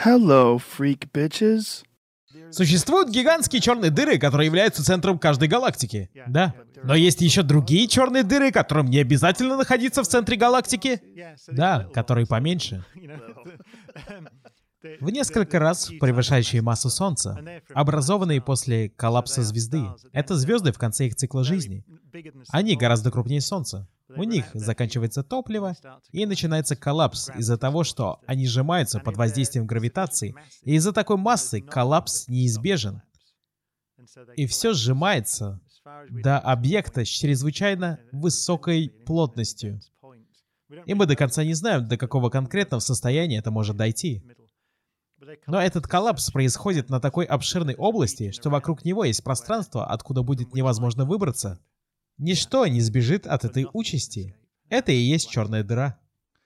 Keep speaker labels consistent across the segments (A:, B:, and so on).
A: Hello, freak bitches.
B: Существуют гигантские черные дыры, которые являются центром каждой галактики. Да. Но есть еще другие черные дыры, которым не обязательно находиться в центре галактики. Да, которые поменьше. В несколько раз превышающие массу Солнца, образованные после коллапса звезды. Это звезды в конце их цикла жизни. Они гораздо крупнее Солнца. У них заканчивается топливо, и начинается коллапс из-за того, что они сжимаются под воздействием гравитации, и из-за такой массы коллапс неизбежен. И все сжимается до объекта с чрезвычайно высокой плотностью. И мы до конца не знаем, до какого конкретного состояния это может дойти. Но этот коллапс происходит на такой обширной области, что вокруг него есть пространство, откуда будет невозможно выбраться. Ничто не сбежит от этой участи. Это и есть черная дыра.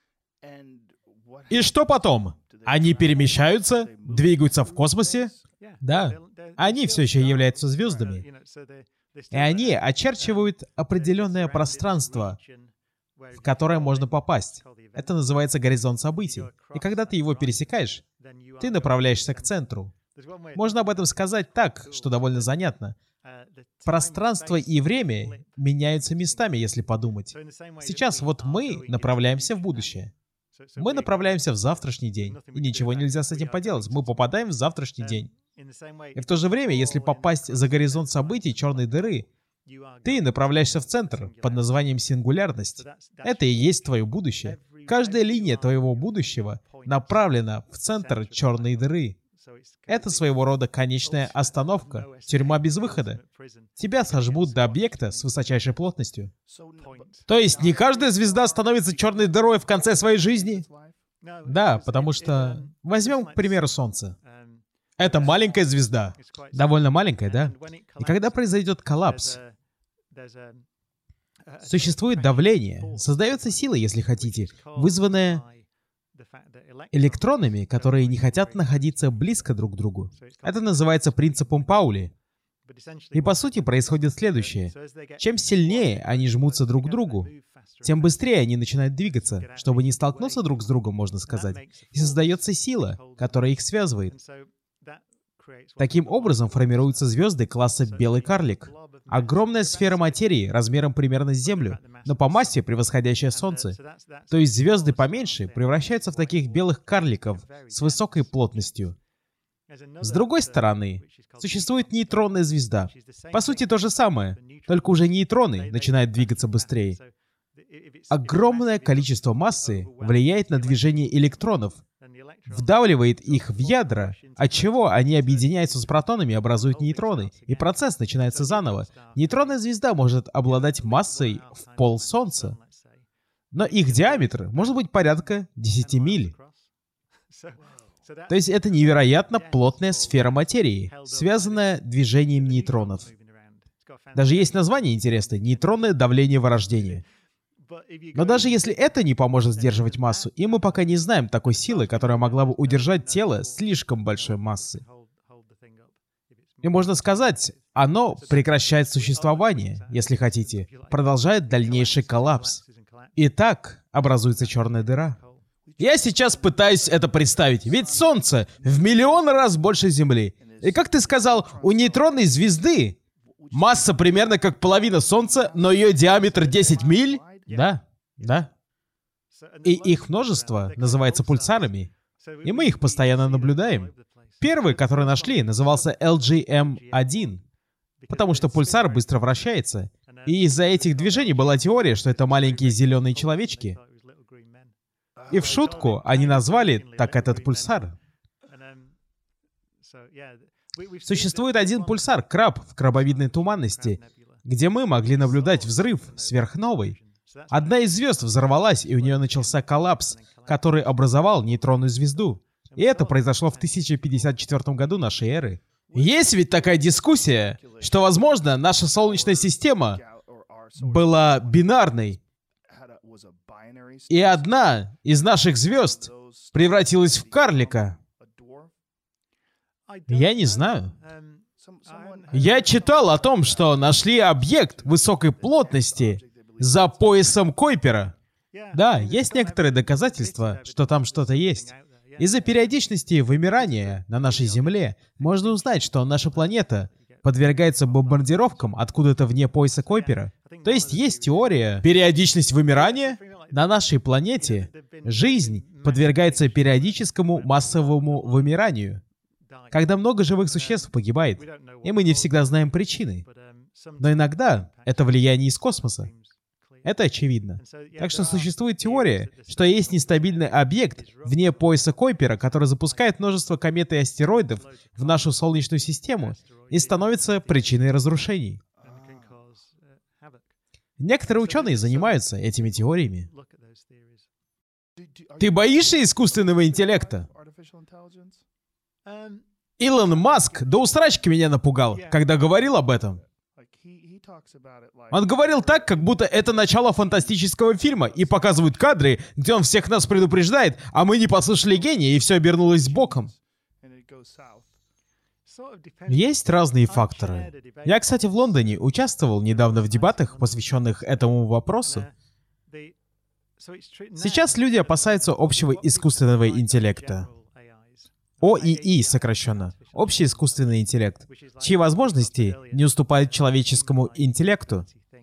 B: И что потом? Они перемещаются, двигаются в космосе? Да, они все еще являются звездами. И они очерчивают определенное пространство, в которое можно попасть. Это называется горизонт событий. И когда ты его пересекаешь, ты направляешься к центру. Можно об этом сказать так, что довольно занятно. Пространство и время меняются местами, если подумать. Сейчас вот мы направляемся в будущее. Мы направляемся в завтрашний день. И ничего нельзя с этим поделать. Мы попадаем в завтрашний день. И в то же время, если попасть за горизонт событий черной дыры, ты направляешься в центр под названием сингулярность. Это и есть твое будущее. Каждая линия твоего будущего направлена в центр черной дыры. Это своего рода конечная остановка, тюрьма без выхода. Тебя сожмут до объекта с высочайшей плотностью. То есть не каждая звезда становится черной дырой в конце своей жизни? Да, потому что... Возьмем, к примеру, Солнце. Это маленькая звезда. Довольно маленькая, да? И когда произойдет коллапс, существует давление, создается сила, если хотите, вызванная электронами, которые не хотят находиться близко друг к другу. Это называется принципом Паули. И по сути происходит следующее. Чем сильнее они жмутся друг к другу, тем быстрее они начинают двигаться, чтобы не столкнуться друг с другом, можно сказать. И создается сила, которая их связывает. Таким образом формируются звезды класса «белый карлик». Огромная сфера материи размером примерно с Землю, но по массе превосходящая Солнце. То есть звезды поменьше превращаются в таких белых карликов с высокой плотностью. С другой стороны, существует нейтронная звезда. По сути, то же самое, только уже нейтроны начинают двигаться быстрее. Огромное количество массы влияет на движение электронов, вдавливает их в ядра, отчего они объединяются с протонами и образуют нейтроны, и процесс начинается заново. Нейтронная звезда может обладать массой в пол Солнца, но их диаметр может быть порядка 10 миль. То есть это невероятно плотная сфера материи, связанная движением нейтронов. Даже есть название интересное — нейтронное давление вырождения. Но даже если это не поможет сдерживать массу, и мы пока не знаем такой силы, которая могла бы удержать тело слишком большой массы. И можно сказать, оно прекращает существование, если хотите, продолжает дальнейший коллапс. И так образуется черная дыра. Я сейчас пытаюсь это представить, ведь Солнце в миллион раз больше Земли. И как ты сказал, у нейтронной звезды масса примерно как половина Солнца, но ее диаметр 10 миль? Да, да. И их множество называется пульсарами, и мы их постоянно наблюдаем. Первый, который нашли, назывался LGM-1, потому что пульсар быстро вращается, и из-за этих движений была теория, что это маленькие зеленые человечки. И в шутку они назвали так этот пульсар. Существует один пульсар, краб в крабовидной туманности, где мы могли наблюдать взрыв сверхновой. Одна из звезд взорвалась, и у нее начался коллапс, который образовал нейтронную звезду. И это произошло в 1054 году нашей эры. Есть ведь такая дискуссия, что, возможно, наша Солнечная система была бинарной, и одна из наших звезд превратилась в карлика. Я не знаю. Я читал о том, что нашли объект высокой плотности за поясом Койпера. Да, есть некоторые доказательства, что там что-то есть. Из-за периодичности вымирания на нашей Земле можно узнать, что наша планета подвергается бомбардировкам откуда-то вне пояса Койпера. То есть теория периодичность вымирания? На нашей планете жизнь подвергается периодическому массовому вымиранию, когда много живых существ погибает, и мы не всегда знаем причины. Но иногда это влияние из космоса. Это очевидно. Так что существует теория, что есть нестабильный объект вне пояса Койпера, который запускает множество комет и астероидов в нашу Солнечную систему и становится причиной разрушений. Некоторые ученые занимаются этими теориями. Ты боишься искусственного интеллекта? Илон Маск до усрачки меня напугал, когда говорил об этом. Он говорил так, как будто это начало фантастического фильма, и показывают кадры, где он всех нас предупреждает, а мы не послушали гения, и все обернулось боком. Есть разные факторы. Я, кстати, в Лондоне участвовал недавно в дебатах, посвященных этому вопросу. Сейчас люди опасаются общего искусственного интеллекта. ОИИ сокращенно. Общий искусственный интеллект, чьи возможности не уступают человеческому интеллекту.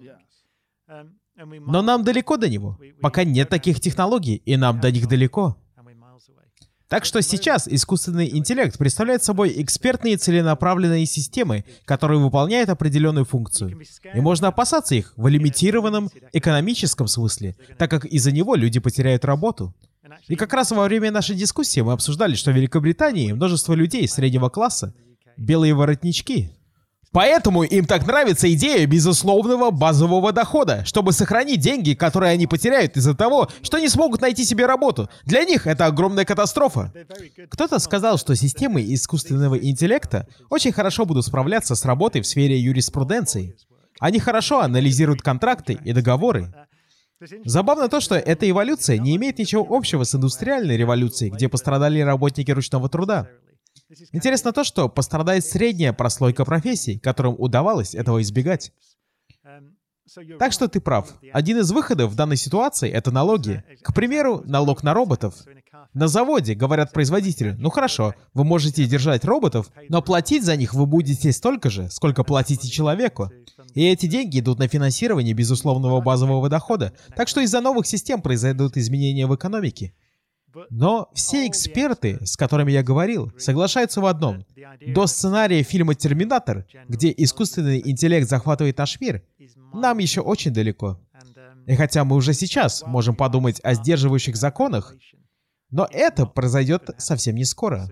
B: Но нам далеко до него. Пока нет таких технологий, и нам до них далеко. Так что сейчас искусственный интеллект представляет собой экспертные целенаправленные системы, которые выполняют определенную функцию. И можно опасаться их в лимитированном экономическом смысле, так как из-за него люди потеряют работу. И как раз во время нашей дискуссии мы обсуждали, что в Великобритании множество людей среднего класса — белые воротнички. Поэтому им так нравится идея безусловного базового дохода, чтобы сохранить деньги, которые они потеряют из-за того, что не смогут найти себе работу. Для них это огромная катастрофа. Кто-то сказал, что системы искусственного интеллекта очень хорошо будут справляться с работой в сфере юриспруденции. Они хорошо анализируют контракты и договоры. Забавно то, что эта эволюция не имеет ничего общего с индустриальной революцией, где пострадали работники ручного труда. Интересно то, что пострадает средняя прослойка профессий, которым удавалось этого избегать. Так что ты прав. Один из выходов в данной ситуации — это налоги. К примеру, налог на роботов. На заводе говорят производители: ну хорошо, вы можете держать роботов, но платить за них вы будете столько же, сколько платите человеку. И эти деньги идут на финансирование безусловного базового дохода. Так что из-за новых систем произойдут изменения в экономике. Но все эксперты, с которыми я говорил, соглашаются в одном. До сценария фильма «Терминатор», где искусственный интеллект захватывает наш мир, нам еще очень далеко. И хотя мы уже сейчас можем подумать о сдерживающих законах, но это произойдет совсем не скоро.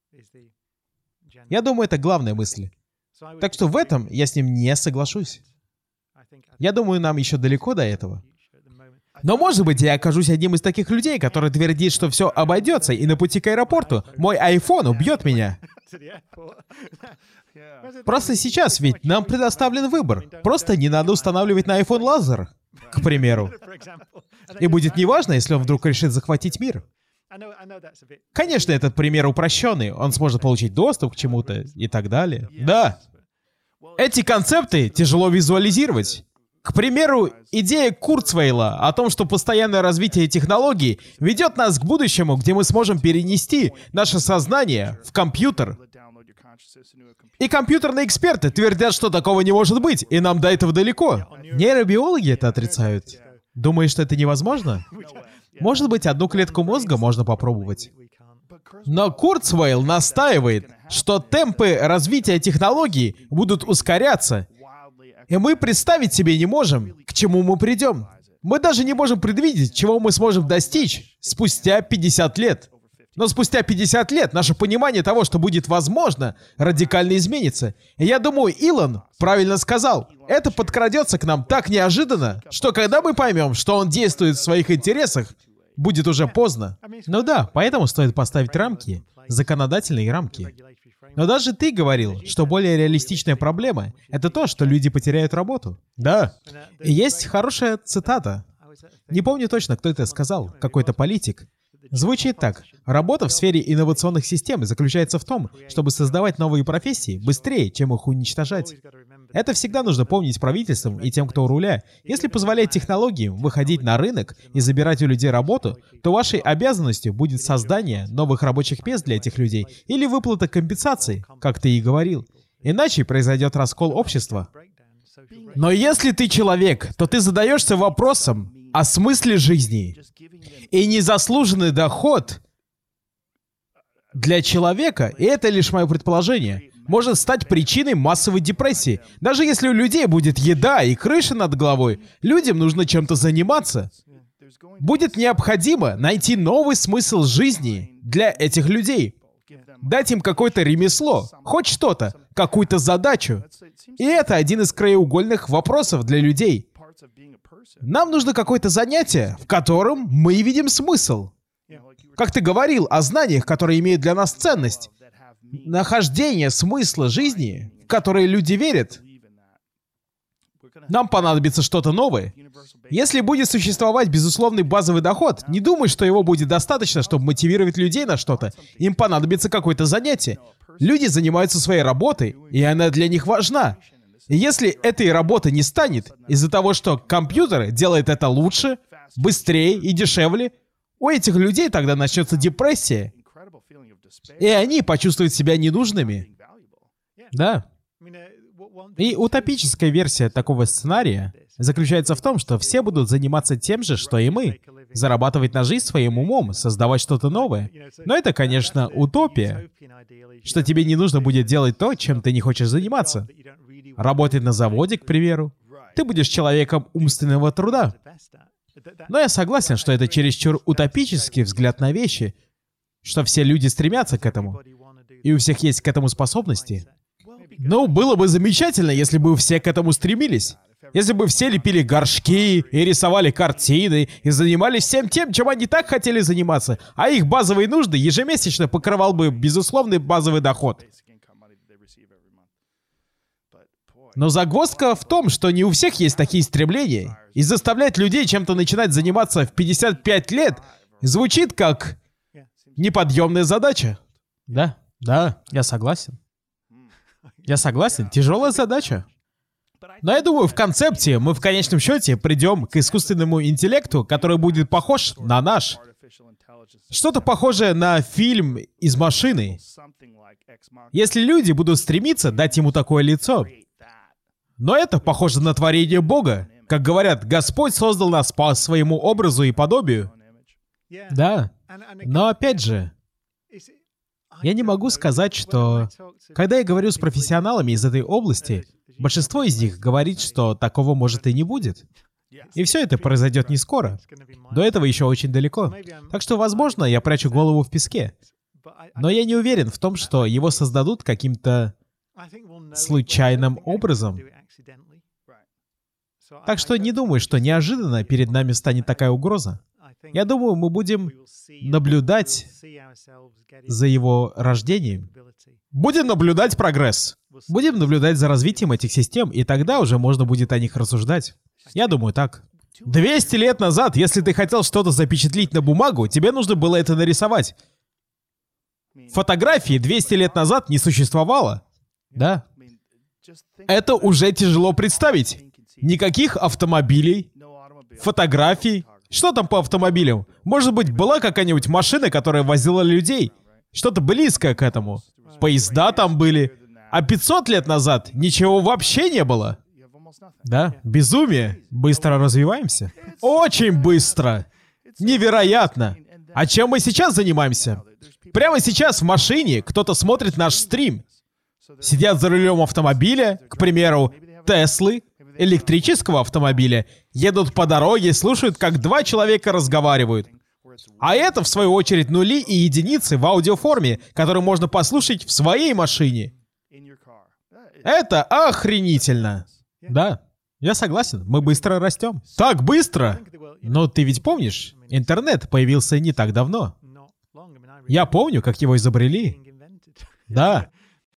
B: Я думаю, это главная мысль. Так что в этом я с ним не соглашусь. Я думаю, нам еще далеко до этого. Но, может быть, я окажусь одним из таких людей, который твердит, что все обойдется, и на пути к аэропорту мой iPhone убьет меня. Просто сейчас ведь нам предоставлен выбор. Просто не надо устанавливать на iPhone лазер, к примеру. И будет неважно, если он вдруг решит захватить мир. Конечно, этот пример упрощенный. Он сможет получить доступ к чему-то и так далее. Да. Эти концепты тяжело визуализировать. К примеру, идея Курцвейла о том, что постоянное развитие технологий ведет нас к будущему, где мы сможем перенести наше сознание в компьютер. И компьютерные эксперты твердят, что такого не может быть, и нам до этого далеко. Нейробиологи это отрицают. Думаешь, что это невозможно? Может быть, одну клетку мозга можно попробовать. Но Курцвейл настаивает, что темпы развития технологий будут ускоряться, и мы представить себе не можем, к чему мы придем. Мы даже не можем предвидеть, чего мы сможем достичь спустя 50 лет. Но спустя 50 лет наше понимание того, что будет возможно, радикально изменится. И я думаю, Илон правильно сказал. Это подкрадется к нам так неожиданно, что когда мы поймем, что он действует в своих интересах, будет уже поздно. Ну да, поэтому стоит поставить рамки, законодательные рамки. Но даже ты говорил, что более реалистичная проблема — это то, что люди потеряют работу. Да. И есть хорошая цитата. Не помню точно, кто это сказал, какой-то политик. Звучит так. Работа в сфере инновационных систем заключается в том, чтобы создавать новые профессии быстрее, чем их уничтожать. Это всегда нужно помнить правительствам и тем, кто у руля. Если позволять технологиям выходить на рынок и забирать у людей работу, то вашей обязанностью будет создание новых рабочих мест для этих людей или выплата компенсаций, как ты и говорил. Иначе произойдет раскол общества. Но если ты человек, то ты задаешься вопросом о смысле жизни. И незаслуженный доход для человека, и это лишь мое предположение, может стать причиной массовой депрессии. Даже если у людей будет еда и крыша над головой, людям нужно чем-то заниматься. Будет необходимо найти новый смысл жизни для этих людей. Дать им какое-то ремесло, хоть что-то, какую-то задачу. И это один из краеугольных вопросов для людей. Нам нужно какое-то занятие, в котором мы видим смысл. Как ты говорил о знаниях, которые имеют для нас ценность. Нахождение смысла жизни, в который люди верят. Нам понадобится что-то новое. Если будет существовать безусловный базовый доход, не думай, что его будет достаточно, чтобы мотивировать людей на что-то. Им понадобится какое-то занятие. Люди занимаются своей работой, и она для них важна. И если этой работы не станет из-за того, что компьютер делает это лучше, быстрее и дешевле, у этих людей тогда начнется депрессия. И они почувствуют себя ненужными. Да. И утопическая версия такого сценария заключается в том, что все будут заниматься тем же, что и мы. Зарабатывать на жизнь своим умом, создавать что-то новое. Но это, конечно, утопия. Что тебе не нужно будет делать то, чем ты не хочешь заниматься. Работать на заводе, к примеру. Ты будешь человеком умственного труда. Но я согласен, что это чересчур утопический взгляд на вещи, что все люди стремятся к этому, и у всех есть к этому способности. Ну, было бы замечательно, если бы все к этому стремились. Если бы все лепили горшки, и рисовали картины, и занимались всем тем, чем они так хотели заниматься, а их базовые нужды ежемесячно покрывал бы безусловный базовый доход. Но загвоздка в том, что не у всех есть такие стремления, и заставлять людей чем-то начинать заниматься в 55 лет звучит как неподъемная задача. Да, я согласен. Я согласен, тяжелая задача. Но я думаю, в концепции мы в конечном счете придем к искусственному интеллекту, который будет похож на наш. Что-то похожее на фильм из машины. Если люди будут стремиться дать ему такое лицо. Но это похоже на творение Бога. Как говорят, Господь создал нас по своему образу и подобию. Да. Но опять же, я не могу сказать, что... Когда я говорю с профессионалами из этой области, большинство из них говорит, что такого может и не будет. И все это произойдет не скоро. До этого еще очень далеко. Так что, возможно, я прячу голову в песке. Но я не уверен в том, что его создадут каким-то случайным образом. Так что не думаю, что неожиданно перед нами станет такая угроза. Я думаю, мы будем наблюдать за его рождением. Будем наблюдать прогресс. Будем наблюдать за развитием этих систем, и тогда уже можно будет о них рассуждать. Я думаю так. 200 лет назад, если ты хотел что-то запечатлить на бумагу, тебе нужно было это нарисовать. Фотографии 200 лет назад не существовало. Да. Это уже тяжело представить. Никаких автомобилей, фотографий. Что там по автомобилям? Может быть, была какая-нибудь машина, которая возила людей? Что-то близкое к этому. Поезда там были. А 500 лет назад ничего вообще не было. Да, безумие. Быстро развиваемся. Очень быстро. Невероятно. А чем мы сейчас занимаемся? Прямо сейчас в машине кто-то смотрит наш стрим. Сидят за рулем автомобиля, к примеру, Теслы, электрического автомобиля, едут по дороге, слушают, как два человека разговаривают. А это, в свою очередь, нули и единицы в аудиоформе, которые можно послушать в своей машине. Это охренительно. Да, я согласен, мы быстро растем. Так быстро! Но ты ведь помнишь, интернет появился не так давно. Я помню, как его изобрели. Да,